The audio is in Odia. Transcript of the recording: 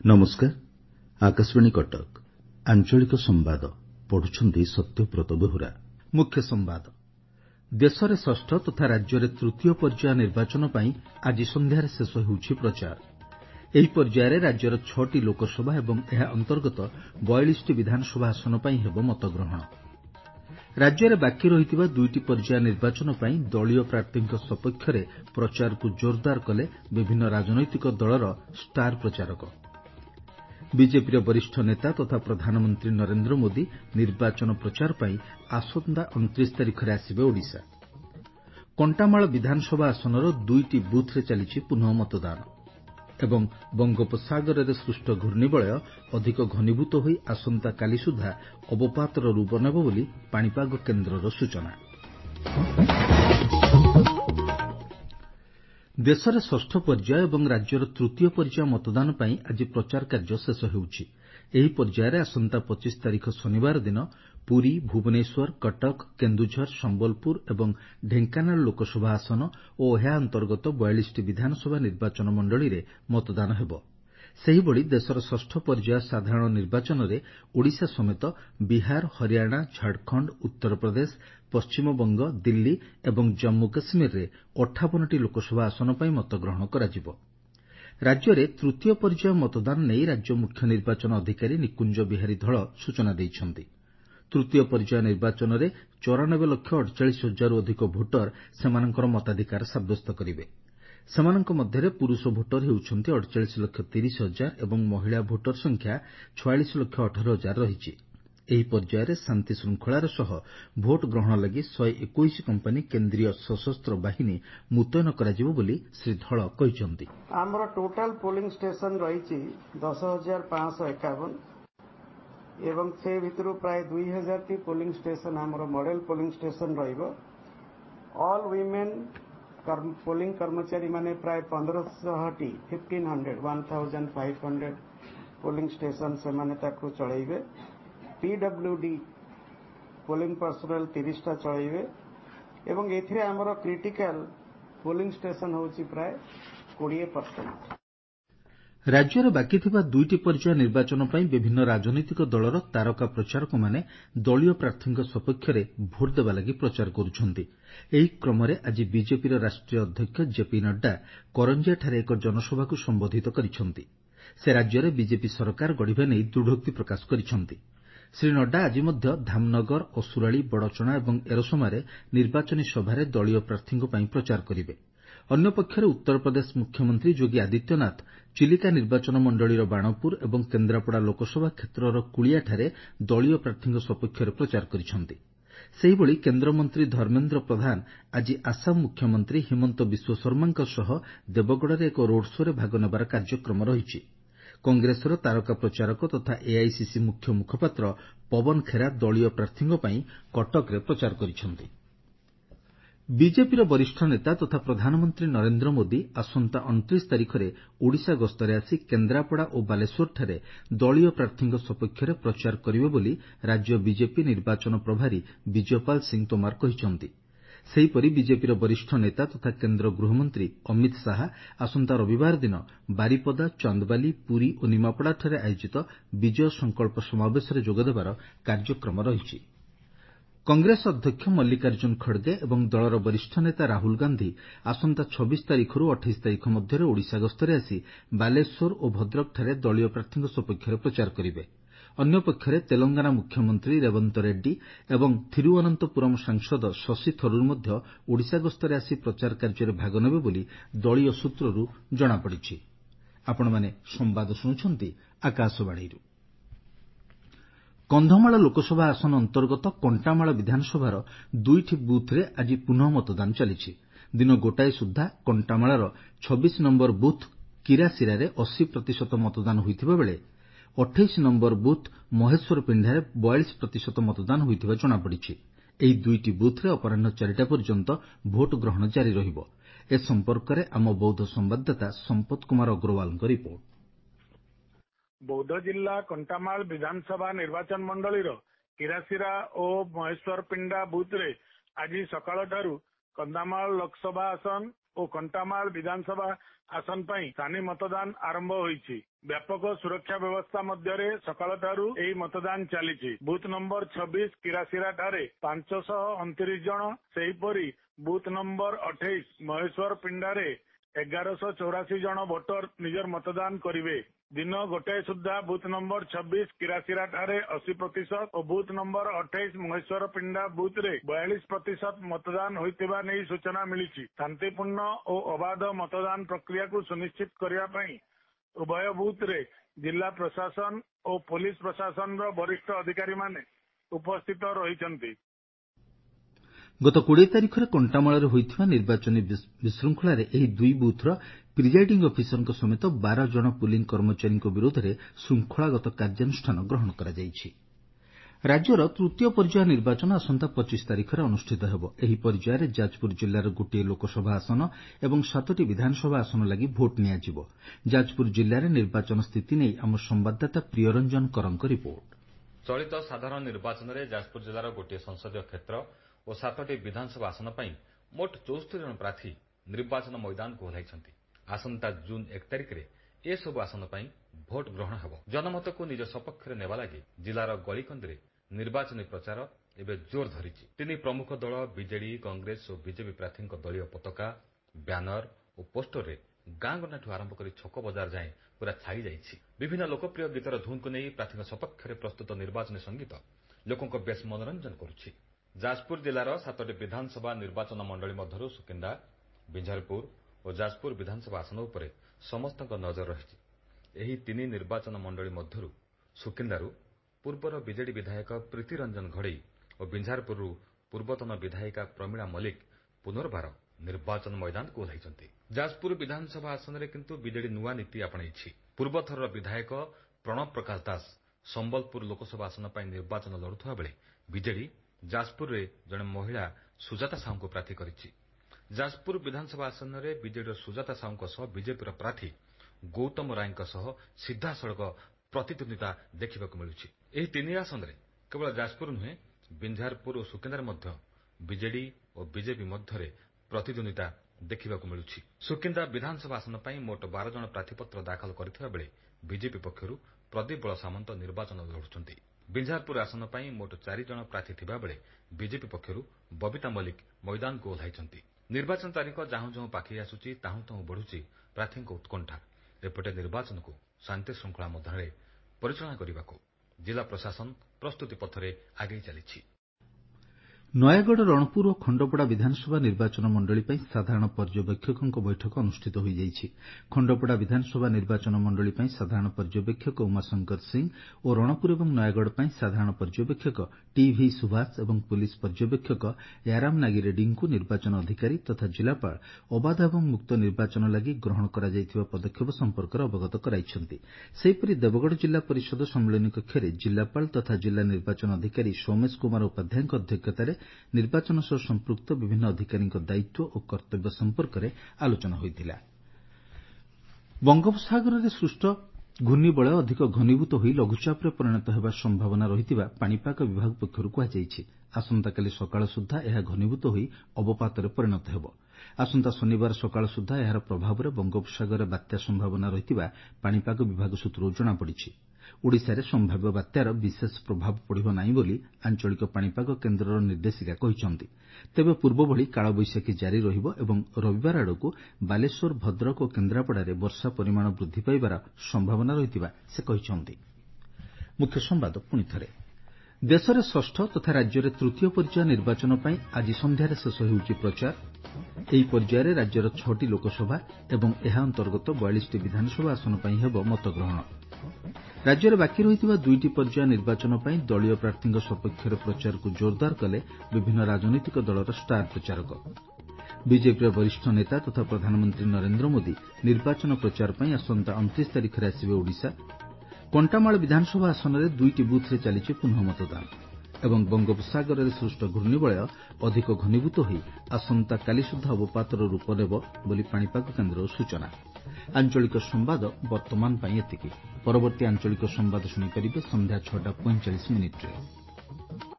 नमस्कार। आकाशवाणी कटक आंचलिक संवाद पढ़ुछंती सत्यव्रत बेहुरा। मुख्य संवाद। देश में षष्ठ तथा राज्य में तृतीय पर्याय निर्वाचन पर आज संध्यार शेष होउछि प्रचार। ଏହି ପର୍ଯ୍ୟାୟରେ ରାଜ୍ୟର 6ଟି ଲୋକସଭା ଏବଂ ଏହା ଅନ୍ତର୍ଗତ 42ଟି ବିଧାନସଭା ଆସନ ପାଇଁ ହେବ ମତଗ୍ରହଣ। ରାଜ୍ୟରେ ବାକି ରହିଥିବା 2ଟି ପର୍ଯ୍ୟାୟ ନିର୍ବାଚନ ପାଇଁ ଦଳୀୟ ପ୍ରାର୍ଥୀଙ୍କ ସପକ୍ଷରେ ପ୍ରଚାରକୁ ଜୋରଦାର କଲେ ବିଭିନ୍ନ ରାଜନୈତିକ ଦଳର ଷ୍ଟାର ପ୍ରଚାରକ। ବିଜେପିର ବରିଷ୍ଠ ନେତା ତଥା ପ୍ରଧାନମନ୍ତ୍ରୀ ନରେନ୍ଦ୍ର ମୋଦି ନିର୍ବାଚନ ପ୍ରଚାର ପାଇଁ ଆସନ୍ତା 29 ତାରିଖରେ ଆସିବେ ଓଡ଼ିଶା। କଣ୍ଟାମାଳ ବିଧାନସଭା ଆସନର 2ଟି ବୁଥ୍ରେ ଚାଲିଛି ପୁନଃ ମତଦାନ ଏବଂ ବଙ୍ଗୋପସାଗରରେ ସୃଷ୍ଟ ଘୂର୍ଣ୍ଣିବଳୟ ଅଧିକ ଘନୀଭୂତ ହୋଇ ଆସନ୍ତାକାଲି ସୁଦ୍ଧା ଅବପାତର ରୂପ ନେବ ବୋଲି ପାଣିପାଗ କେନ୍ଦ୍ରର ସୂଚନା। ଦେଶରେ ଷଷ୍ଠ ପର୍ଯ୍ୟାୟ ଏବଂ ରାଜ୍ୟର ତୃତୀୟ ପର୍ଯ୍ୟାୟ ମତଦାନ ପାଇଁ ଆଜି ପ୍ରଚାର କାର୍ଯ୍ୟ ଶେଷ ହେଉଛି। ଏହି ପର୍ଯ୍ୟାୟରେ ଆସନ୍ତା 25 ତାରିଖ ଶନିବାର ଦିନ ପୁରୀ, ଭୁବନେଶ୍ୱର, କଟକ, କେନ୍ଦୁଝର, ସମ୍ବଲପୁର ଏବଂ ଢେଙ୍କାନାଳ ଲୋକସଭା ଆସନ ଓ ଏହା ଅନ୍ତର୍ଗତ 42ଟି ବିଧାନସଭା ନିର୍ବାଚନ ମଣ୍ଡଳୀରେ ମତଦାନ ହେବ। ସେହିଭଳି ଦେଶର ଷଷ୍ଠ ପର୍ଯ୍ୟାୟ ସାଧାରଣ ନିର୍ବାଚନରେ ଓଡ଼ିଶା ସମେତ ବିହାର, ହରିୟାଣା, ଝାଡ଼ଖଣ୍ଡ, ଉତ୍ତରପ୍ରଦେଶ, ପଶ୍ଚିମବଙ୍ଗ, ଦିଲ୍ଲୀ ଏବଂ ଜମ୍ମୁ କାଶ୍ମୀରରେ 58ଟି ଲୋକସଭା ଆସନ ପାଇଁ ମତଗ୍ରହଣ କରାଯିବ। ରାଜ୍ୟରେ ତୃତୀୟ ପର୍ଯ୍ୟାୟ ମତଦାନ ନେଇ ରାଜ୍ୟ ମୁଖ୍ୟ ନିର୍ବାଚନ ଅଧିକାରୀ ନିକୁଞ୍ଜ ବିହାରୀ ଧଳ ସୂଚନା ଦେଇଛନ୍ତି। ତୃତୀୟ ପର୍ଯ୍ୟାୟ ନିର୍ବାଚନରେ 94,48,000ରୁ ଅଧିକ ଭୋଟର ସେମାନଙ୍କର ମତାଧିକାର ସାବ୍ୟସ୍ତ କରିବେ। ସେମାନଙ୍କ ମଧ୍ୟରେ ପୁରୁଷ ଭୋଟର ହେଉଛନ୍ତି 48,30,000 ଏବଂ ମହିଳା ଭୋଟର ସଂଖ୍ୟା 46,18,000 ରହିଛି। ଏହି ପର୍ଯ୍ୟାୟରେ ଶାନ୍ତି ଶୃଙ୍ଖଳାର ସହ ଭୋଟ ଗ୍ରହଣ ଲାଗି 121 କମ୍ପାନୀ କେନ୍ଦ୍ରୀୟ ସଶସ୍ତ୍ର ବାହିନୀ ମୁତୟନ କରାଯିବ ବୋଲି ଶ୍ରୀ ଧଳ କହିଛନ୍ତି। ଆମର ଟୋଟାଲ ପୋଲିଂ ଷ୍ଟେସନ ରହିଛି 10,551 ଏବଂ ସେ ଭିତରୁ ପ୍ରାୟ 2,000ଟି ପୋଲିଂ ଷ୍ଟେସନ ଆମର ମଡେଲ ପୋଲିଂ ଷ୍ଟେସନ ରହିବ। ଅଲ୍ ୱିମେନ୍ ପୋଲିଂ କର୍ମଚାରୀ ମାନେ ପ୍ରାୟ 1500ଟି 1500 ପୋଲିଂ ଷ୍ଟେସନ ସେମାନେ ତାକୁ ଚଳାଇବେ। PWD ପୋଲିଂ ପର୍ସନାଲ 30ଟା ଚଳାଇବେ ଏବଂ ଏଥିରେ ଆମର କ୍ରିଟିକାଲ ପୋଲିଂ ଷ୍ଟେସନ ହେଉଛି ପ୍ରାୟ 20%। ରାଜ୍ୟରେ ବାକି ଥିବା 2ଟି ପର୍ଯ୍ୟାୟ ନିର୍ବାଚନ ପାଇଁ ବିଭିନ୍ନ ରାଜନୈତିକ ଦଳର ତାରକା ପ୍ରଚାରକମାନେ ଦଳୀୟ ପ୍ରାର୍ଥୀଙ୍କ ସପକ୍ଷରେ ଭୋଟ ଦେବା ଲାଗି ପ୍ରଚାର କରୁଛନ୍ତି। ଏହି କ୍ରମରେ ଆଜି ବିଜେପିର ରାଷ୍ଟ୍ରୀୟ ଅଧ୍ୟକ୍ଷ ଜେପି ନଡ୍ଡା କରଞ୍ଜିଆଠାରେ ଏକ ଜନସଭାକୁ ସମ୍ବୋଧିତ କରିଛନ୍ତି। ସେ ରାଜ୍ୟରେ ବିଜେପି ସରକାର ଗଢ଼ିବା ନେଇ ଦୃଢ଼ୋକ୍ତି ପ୍ରକାଶ କରିଛନ୍ତି। ଶ୍ରୀ ନଡ୍ଡା ଆଜି ମଧ୍ୟ ଧାମନଗର, ଅସୁରାଳି, ବଡ଼ଚଣା ଏବଂ ଏରସମାରେ ନିର୍ବାଚନୀ ସଭାରେ ଦଳୀୟ ପ୍ରାର୍ଥୀଙ୍କ ପାଇଁ ପ୍ରଚାର କରିବେ। ଅନ୍ୟପକ୍ଷରେ ଉତ୍ତରପ୍ରଦେଶ ମୁଖ୍ୟମନ୍ତ୍ରୀ ଯୋଗୀ ଆଦିତ୍ୟନାଥ ଚିଲିକା ନିର୍ବାଚନ ମଣ୍ଡଳୀର ବାଣପୁର ଏବଂ କେନ୍ଦ୍ରାପଡ଼ା ଲୋକସଭା କ୍ଷେତ୍ରର କୁଳିଆଠାରେ ଦଳୀୟ ପ୍ରାର୍ଥୀଙ୍କ ସପକ୍ଷରେ ପ୍ରଚାର କରିଛନ୍ତି। ସେହିଭଳି କେନ୍ଦ୍ରମନ୍ତ୍ରୀ ଧର୍ମେନ୍ଦ୍ର ପ୍ରଧାନ ଆଜି ଆସାମ ମୁଖ୍ୟମନ୍ତ୍ରୀ ହିମନ୍ତ ବିଶ୍ୱ ଶର୍ମାଙ୍କ ସହ ଦେବଗଡ଼ରେ ଏକ ରୋଡ୍ ଶୋରେ ଭାଗ ନେବାର କାର୍ଯ୍ୟକ୍ରମ ରହିଛି। କଂଗ୍ରେସର ତାରକା ପ୍ରଚାରକ ତଥା ଏଆଇସିସି ମୁଖ୍ୟ ମୁଖପାତ୍ର ପବନ ଖେରା ଦଳୀୟ ପ୍ରାର୍ଥୀଙ୍କ ପାଇଁ କଟକରେ ପ୍ରଚାର କରିଛନ୍ତି। ବିଜେପିର ବରିଷ୍ଠ ନେତା ତଥା ପ୍ରଧାନମନ୍ତ୍ରୀ ନରେନ୍ଦ୍ର ମୋଦି ଆସନ୍ତା 29 ତାରିଖରେ ଓଡ଼ିଶା ଗସ୍ତରେ ଆସି କେନ୍ଦ୍ରାପଡ଼ା ଓ ବାଲେଶ୍ୱରଠାରେ ଦଳୀୟ ପ୍ରାର୍ଥୀଙ୍କ ସପକ୍ଷରେ ପ୍ରଚାର କରିବେ ବୋଲି ରାଜ୍ୟ ବିଜେପି ନିର୍ବାଚନ ପ୍ରଭାରୀ ବିଜୟପାଲ ସିଂ ତୋମାର କହିଛନ୍ତି। ସେହିପରି ବିଜେପିର ବରିଷ୍ଠ ନେତା ତଥା କେନ୍ଦ୍ର ଗୃହମନ୍ତ୍ରୀ ଅମିତ ଶାହା ଆସନ୍ତା ରବିବାର ଦିନ ବାରିପଦା, ଚାନ୍ଦବାଲି, ପୁରୀ ଓ ନିମାପଡ଼ାଠାରେ ଆୟୋଜିତ ବିଜୟ ସଂକଳ୍ପ ସମାବେଶରେ ଯୋଗଦେବାର କାର୍ଯ୍ୟକ୍ରମ ରହିଛି। କଂଗ୍ରେସ ଅଧ୍ୟକ୍ଷ ମଲ୍ଲିକାର୍ଜୁନ ଖଡଗେ ଏବଂ ଦଳର ବରିଷ୍ଠ ନେତା ରାହୁଲ ଗାନ୍ଧି ଆସନ୍ତା 26 ତାରିଖରୁ 28 ତାରିଖ ମଧ୍ୟରେ ଓଡ଼ିଶା ଗସ୍ତରେ ଆସି ବାଲେଶ୍ୱର ଓ ଭଦ୍ରକଠାରେ ଦଳୀୟ ପ୍ରାର୍ଥୀଙ୍କ ସପକ୍ଷରେ ପ୍ରଚାର କରିବେ। ଅନ୍ୟପକ୍ଷରେ ତେଲଙ୍ଗାନା ମୁଖ୍ୟମନ୍ତ୍ରୀ ରେବନ୍ତ ରେଡ୍ଡି ଏବଂ ଥିରୁଅନନ୍ତପୁରମ ସାଂସଦ ଶଶୀ ଥରୁର ମଧ୍ୟ ଓଡ଼ିଶା ଗସ୍ତରେ ଆସି ପ୍ରଚାର କାର୍ଯ୍ୟରେ ଭାଗ ନେବେ ବୋଲି ଦଳୀୟ ସୂତ୍ରରୁ ଜଣାପଡ଼ିଛି। କନ୍ଧମାଳ ଲୋକସଭା ଆସନ ଅନ୍ତର୍ଗତ କଣ୍ଟାମାଳ ବିଧାନସଭାର 2ଟି ବୁଥ୍ରେ ଆଜି ପୁନଃ ମତଦାନ ଚାଲିଛି। ଦିନ ଗୋଟାଏ ସୁଦ୍ଧା କଣ୍ଟାମାଳର 26 ନମ୍ବର ବୁଥ୍ କିରାସିରାରେ 80% ମତଦାନ ହୋଇଥିବା ବେଳେ 28 ନମ୍ବର ବୁଥ୍ ମହେଶ୍ୱରପିଣ୍ଡାରେ 42% ମତଦାନ ହୋଇଥିବା ଜଣାପଡ଼ିଛି। ଏହି 2ଟି ବୁଥ୍ରେ ଅପରାହ୍ନ 4ଟା ପର୍ଯ୍ୟନ୍ତ ଭୋଟ ଗ୍ରହଣ ଜାରି ରହିବ। ଏ ସମ୍ପର୍କରେ ଆମ ବୌଦ୍ଧ ସମ୍ବାଦଦାତା ସମ୍ପତ କୁମାର ଅଗ୍ରୱାଲଙ୍କ ରିପୋର୍ଟ। ବୌଦ୍ଧ ଜିଲ୍ଲା କଣ୍ଟାମାଳ ବିଧାନସଭା ନିର୍ବାଚନ ମଣ୍ଡଳୀର କିରାସିରା ଓ ମହେଶ୍ୱରପିଣ୍ଡା ବୁଥରେ ଆଜି ସକାଳଠାରୁ କନ୍ଧମାଳ ଲୋକସଭା ଆସନ ଓ କଣ୍ଟାମାଳ ବିଧାନସଭା ଆସନ ପାଇଁ ସାନି ମତଦାନ ଆରମ୍ଭ ହୋଇଛି। ବ୍ୟାପକ ସୁରକ୍ଷା ବ୍ୟବସ୍ଥା ମଧ୍ୟରେ ସକାଳଠାରୁ ଏହି ମତଦାନ ଚାଲିଛି। ବୁଥ ନମ୍ବର 26 କିରାସିରା ଠାରେ 529 ଜଣ, ସେହିପରି ବୁଥ ନମ୍ବର 28 ମହେଶ୍ୱର ପିଣ୍ଡାରେ 1184 ଜଣ ଭୋଟର ନିଜର ମତଦାନ କରିବେ। ଦିନ 1 ସୁଦ୍ଧା ବୁଥ ନମ୍ବର 26 କିରାସିରା ଠାରେ 80% ଓ ବୁଥ ନମ୍ବର 28 ମହେଶ୍ୱର ପିଣ୍ଡା ବୁଥରେ 42% ମତଦାନ ହୋଇଥିବା ନେଇ ସୂଚନା ମିଳିଛି। ଶାନ୍ତିପୂର୍ଣ୍ଣ ଓ ଅବାଧ ମତଦାନ ପ୍ରକ୍ରିୟାକୁ ସୁନିଶ୍ଚିତ କରିବା ପାଇଁ ଉଭୟ ବୁଥରେ ଜିଲ୍ଲା ପ୍ରଶାସନ ଓ ପୋଲିସ ପ୍ରଶାସନର ବରିଷ୍ଠ ଅଧିକାରୀମାନେ ଉପସ୍ଥିତ ରହିଛନ୍ତି। ଗତ 20 ତାରିଖରେ କଣ୍ଟାମାଳରେ ହୋଇଥିବା ନିର୍ବାଚନୀ ବିଶୃଙ୍ଖଳାରେ ଏହି ଦୁଇ ବୁଥର ପ୍ରିଜାଇଡିଂ ଅଫିସରଙ୍କ ସମେତ 12 ଜଣ ପୁଲିଂ କର୍ମଚାରୀଙ୍କ ବିରୋଧରେ ଶୃଙ୍ଖଳାଗତ କାର୍ଯ୍ୟାନୁଷ୍ଠାନ ଗ୍ରହଣ କରାଯାଇଛି। ରାଜ୍ୟର ତୃତୀୟ ପର୍ଯ୍ୟାୟ ନିର୍ବାଚନ ଆସନ୍ତା 25 ତାରିଖରେ ଅନୁଷ୍ଠିତ ହେବ। ଏହି ପର୍ଯ୍ୟାୟରେ ଯାଜପୁର ଜିଲ୍ଲାର ଗୋଟିଏ ଲୋକସଭା ଆସନ ଏବଂ 7ଟି ବିଧାନସଭା ଆସନ ଲାଗି ଭୋଟ୍ ନିଆଯିବ। ଯାଜପୁର ଜିଲ୍ଲାରେ ନିର୍ବାଚନ ସ୍ଥିତି ନେଇ ଆମ ସମ୍ବାଦଦାତା ପ୍ରିୟରଞ୍ଜନ କରଙ୍କ ରିପୋର୍ଟ। ଚଳିତ ସାଧାରଣ ନିର୍ବାଚନରେ ଯାଜପୁର ଜିଲ୍ଲାର ଗୋଟିଏ ସଂସଦୀୟ କ୍ଷେତ୍ର ଓ 7ଟି ବିଧାନସଭା ଆସନ ପାଇଁ ମୋଟ 74 ଜଣ ପ୍ରାର୍ଥୀ ନିର୍ବାଚନ ମଇଦାନକୁ ଓହ୍ଲାଇଛନ୍ତି। ଆସନ୍ତା ଜୁନ୍ 1 ତାରିଖରେ ଏସବୁ ଆସନ ପାଇଁ ଭୋଟ୍ ଗ୍ରହଣ ହେବ। ଜନମତକୁ ନିଜ ସପକ୍ଷରେ ନେବା ଲାଗି ଜିଲ୍ଲାର ଗଳିକନ୍ଦିରେ ନିର୍ବାଚନୀ ପ୍ରଚାର ଏବେ ଜୋର ଧରିଛି। ତିନି ପ୍ରମୁଖ ଦଳ ବିଜେଡି, କଂଗ୍ରେସ ଓ ବିଜେପି ପ୍ରାର୍ଥୀଙ୍କ ଦଳୀୟ ପତାକା, ବ୍ୟାନର ଓ ପୋଷ୍ଟରରେ ଗାଁ ଗଣ୍ଡାଠୁ ଆରମ୍ଭ କରି ଛକ ବଜାର ଯାଏଁ ପୁରା ଛାଇ ଯାଇଛି। ବିଭିନ୍ନ ଲୋକପ୍ରିୟ ଗୀତର ଧୁନକୁ ନେଇ ପ୍ରାର୍ଥୀଙ୍କ ସପକ୍ଷରେ ପ୍ରସ୍ତୁତ ନିର୍ବାଚନୀ ସଙ୍ଗୀତ ଲୋକଙ୍କ ବେଶ୍ ମନୋରଞ୍ଜନ କରୁଛି। ଯାଜପୁର ଜିଲ୍ଲାର 7ଟି ବିଧାନସଭା ନିର୍ବାଚନ ମଣ୍ଡଳୀ ମଧ୍ୟରୁ ସୁକିନ୍ଦା, ବିଞ୍ଝାରପୁର ଓ ଯାଜପୁର ବିଧାନସଭା ଆସନ ଉପରେ ସମସ୍ତଙ୍କ ନଜର ରହିଛି। ଏହି ତିନି ନିର୍ବାଚନ ମଣ୍ଡଳୀ ମଧ୍ୟରୁ ସୁକିନ୍ଦାରୁ ପୂର୍ବର ବିଜେଡି ବିଧାୟକ ପ୍ରୀତି ରଞ୍ଜନ ଘଡ଼େଇ ଓ ବିଞ୍ଝାରପୁରରୁ ପୂର୍ବତନ ବିଧାୟିକା ପ୍ରମିଳା ମଲ୍ଲିକ ପୁନର୍ବାର ନିର୍ବାଚନ ମଇଦାନକୁ ଓହ୍ଲାଇଛନ୍ତି। ଯାଜପୁର ବିଧାନସଭା ଆସନରେ କିନ୍ତୁ ବିଜେଡି ନୂଆ ନୀତି ଆପଣେଇଛି। ପୂର୍ବଥରର ବିଧାୟକ ପ୍ରଣବ ପ୍ରକାଶ ଦାସ ସମ୍ବଲପୁର ଲୋକସଭା ଆସନ ପାଇଁ ନିର୍ବାଚନ ଲଢୁଥିବା ବେଳେ ବିଜେଡି ଯାଜପୁରରେ ଜଣେ ମହିଳା ସୁଜାତା ସାହୁଙ୍କୁ ପ୍ରାର୍ଥୀ କରିଛି। ଯାଜପୁର ବିଧାନସଭା ଆସନରେ ବିଜେଡିର ସୁଜାତା ସାହୁଙ୍କ ସହ ବିଜେପିର ପ୍ରାର୍ଥୀ ଗୌତମ ରାୟଙ୍କ ସହ ସିଧାସଳଖ ପ୍ରତିଦ୍ୱନ୍ଦିତା ଦେଖିବାକୁ ମିଳୁଛି। ଏହି ତିନି ଆସନରେ କେବଳ ଯାଜପୁର ନୁହେଁ, ବିଞ୍ଝାରପୁର ଓ ସୁକିନ୍ଦାରେ ମଧ୍ୟ ବିଜେଡି ଓ ବିଜେପି ମଧ୍ୟରେ ପ୍ରତିଦ୍ୱନ୍ଦିତା ଦେଖିବାକୁ ମିଳୁଛି। ସୁକିନ୍ଦା ବିଧାନସଭା ଆସନ ପାଇଁ ମୋଟ 12 ଜଣ ପ୍ରାର୍ଥୀପତ୍ର ଦାଖଲ କରିଥିବା ବେଳେ ବିଜେପି ପକ୍ଷରୁ ପ୍ରଦୀପ ବଳ ସାମନ୍ତ ନିର୍ବାଚନ ଲଢୁଛନ୍ତି। ବିଞ୍ଝାରପୁର ଆସନ ପାଇଁ ମୋଟ 4 ଜଣ ପ୍ରାର୍ଥୀ ଥିବାବେଳେ ବିଜେପି ପକ୍ଷରୁ ବବିତା ମଲ୍ଲିକ ମଇଦାନକୁ ଓହ୍ଲାଇଛନ୍ତି। ନିର୍ବାଚନ ତାରିଖ ଯାହୁଁ ଯାହୁଁ ପାଖେଇ ଆସୁଛି ତାହୁଁ ତାହୁଁ ବଢୁଛି ପ୍ରାର୍ଥୀଙ୍କ ଉତ୍କଣ୍ଠା। ଏପଟେ ନିର୍ବାଚନକୁ ଶାନ୍ତି ଶୃଙ୍ଖଳା ମଧ୍ୟରେ ପରିଚାଳନା କରିବାକୁ ଜିଲ୍ଲା ପ୍ରଶାସନ ପ୍ରସ୍ତୁତି ପଥରେ ଆଗେଇ ଚାଲିଛି। ନୟାଗଡ଼, ରଣପୁର ଓ ଖଣ୍ଡପଡ଼ା ବିଧାନସଭା ନିର୍ବାଚନ ମଣ୍ଡଳୀ ପାଇଁ ସାଧାରଣ ପର୍ଯ୍ୟବେକ୍ଷକଙ୍କ ବୈଠକ ଅନୁଷ୍ଠିତ ହୋଇଯାଇଛି। ଖଣ୍ଡପଡ଼ା ବିଧାନସଭା ନିର୍ବାଚନ ମଣ୍ଡଳୀ ପାଇଁ ସାଧାରଣ ପର୍ଯ୍ୟବେକ୍ଷକ ଉମାଶଙ୍କର ସିଂ ଓ ରଣପୁର ଏବଂ ନୟାଗଡ଼ ପାଇଁ ସାଧାରଣ ପର୍ଯ୍ୟବେକ୍ଷକ ଟିଭି ସୁଭାଷ ଏବଂ ପୁଲିସ ପର୍ଯ୍ୟବେକ୍ଷକ ୟାରାମ ନାଗିରେଡ୍ଡୀଙ୍କୁ ନିର୍ବାଚନ ଅଧିକାରୀ ତଥା ଜିଲ୍ଲାପାଳ ଅବାଧ ଏବଂ ମୁକ୍ତ ନିର୍ବାଚନ ଲାଗି ଗ୍ରହଣ କରାଯାଇଥିବା ପଦକ୍ଷେପ ସମ୍ପର୍କରେ ଅବଗତ କରାଇଛନ୍ତି। ସେହିପରି ଦେବଗଡ଼ ଜିଲ୍ଲା ପରିଷଦ ସମ୍ମିଳନୀ କକ୍ଷରେ ଜିଲ୍ଲାପାଳ ତଥା ଜିଲ୍ଲା ନିର୍ବାଚନ ଅଧିକାରୀ ସୌମେଶ କୁମାର ଉପାଧ୍ୟାୟଙ୍କ ଅଧ୍ୟକ୍ଷତାରେ ନିର୍ବାଚନ ସହ ସମ୍ପୃକ୍ତ ବିଭିନ୍ନ ଅଧିକାରୀଙ୍କ ଦାୟିତ୍ୱ ଓ କର୍ତ୍ତବ୍ୟ ସମ୍ପର୍କରେ ଆଲୋଚନା ହୋଇଥିଲା। ବଙ୍ଗୋପସାଗରରେ ସୃଷ୍ଟ ଘୂର୍ଣ୍ଣିବଳୟ ଅଧିକ ଘନୀଭୂତ ହୋଇ ଲଘୁଚାପରେ ପରିଣତ ହେବା ସମ୍ଭାବନା ରହିଥିବା ପାଣିପାଗ ବିଭାଗ ପକ୍ଷରୁ କୁହାଯାଇଛି। ଆସନ୍ତାକାଲି ସକାଳ ସୁଦ୍ଧା ଏହା ଘନୀଭୂତ ହୋଇ ଅବପାତରେ ପରିଣତ ହେବ। ଆସନ୍ତା ଶନିବାର ସକାଳ ସୁଦ୍ଧା ଏହାର ପ୍ରଭାବରେ ବଙ୍ଗୋପସାଗରରେ ବାତ୍ୟା ସମ୍ଭାବନା ରହିଥିବା ପାଣିପାଗ ବିଭାଗ ସୂତ୍ରରୁ ଜଣାପଡ଼ିଛି। ଓଡ଼ିଶାରେ ସମ୍ଭାବ୍ୟ ବାତ୍ୟାର ବିଶେଷ ପ୍ରଭାବ ପଡ଼ିବ ନାହିଁ ବୋଲି ଆଞ୍ଚଳିକ ପାଣିପାଗ କେନ୍ଦ୍ରର ନିର୍ଦ୍ଦେଶିକା କହିଛନ୍ତି। ତେବେ ପୂର୍ବଭଳି କାଳବୈଶାଖୀ ଜାରି ରହିବ ଏବଂ ରବିବାର ଆଡ଼କୁ ବାଲେଶ୍ୱର, ଭଦ୍ରକ ଓ କେନ୍ଦ୍ରାପଡ଼ାରେ ବର୍ଷା ପରିମାଣ ବୃଦ୍ଧି ପାଇବାର ସମ୍ଭାବନା ରହିଥିବା ସେ କହିଛନ୍ତି। ଦେଶରେ ଷଷ୍ଠ ତଥା ରାଜ୍ୟରେ ତୃତୀୟ ପର୍ଯ୍ୟାୟ ନିର୍ବାଚନ ପାଇଁ ଆଜି ସନ୍ଧ୍ୟାରେ ଶେଷ ହେଉଛି ପ୍ରଚାର। ଏହି ପର୍ଯ୍ୟାୟରେ ରାଜ୍ୟର 6ଟି ଲୋକସଭା ଏବଂ ଏହା ଅନ୍ତର୍ଗତ 42ଟି ବିଧାନସଭା ଆସନ ପାଇଁ ହେବ ମତଗ୍ରହଣ। ରାଜ୍ୟରେ ବାକି ରହିଥିବା 2ଟି ପର୍ଯ୍ୟାୟ ନିର୍ବାଚନ ପାଇଁ ଦଳୀୟ ପ୍ରାର୍ଥୀଙ୍କ ସପକ୍ଷରେ ପ୍ରଚାରକୁ ଜୋରଦାର କଲେ ବିଭିନ୍ନ ରାଜନୈତିକ ଦଳର ଷ୍ଟାର ପ୍ରଚାରକ। ବିଜେପିର ବରିଷ୍ଠ ନେତା ତଥା ପ୍ରଧାନମନ୍ତ୍ରୀ ନରେନ୍ଦ୍ର ମୋଦି ନିର୍ବାଚନ ପ୍ରଚାର ପାଇଁ ଆସନ୍ତା 29 ତାରିଖରେ ଆସିବେ ଓଡ଼ିଶା। କଣ୍ଟାମାଳ ବିଧାନସଭା ଆସନରେ 2ଟି ବୁଥରେ ଚାଲିଛି ପୁନଃ ମତଦାନ ଏବଂ ବଙ୍ଗୋପସାଗରରେ ସୃଷ୍ଟ ଘୂର୍ଣ୍ଣିବଳୟ ଅଧିକ ଘନୀଭୂତ ହୋଇ ଆସନ୍ତାକାଲି ସୁଦ୍ଧା ଅବପାତର ରୂପ ନେବ ବୋଲି ପାଣିପାଗ କେନ୍ଦ୍ରର ସୂଚନା। ଆଞ୍ଚଳିକ ସମ୍ବାଦ ବର୍ତ୍ତମାନ ପାଇଁ ଏତିକି। ପରବର୍ତ୍ତୀ ଆଞ୍ଚଳିକ ସମ୍ବାଦ ଶୁଣିପାରିବେ ସନ୍ଧ୍ୟା 6:45 ମିନିଟ୍ରେ।